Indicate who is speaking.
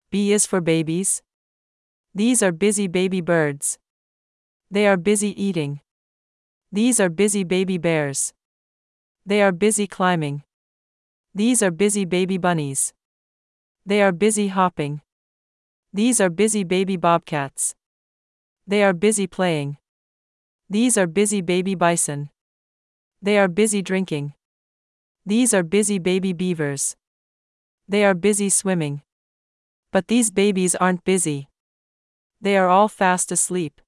Speaker 1: B is for babies. These are busy baby birds. They are busy eating. These are busy baby bears. They are busy climbing. These are busy baby bunnies. They are busy hopping. These are busy baby bobcats. They are busy playing. These are busy baby bison. They are busy drinking. These are busy baby beavers. They are busy swimming. But these babies aren't busy. They are all fast asleep.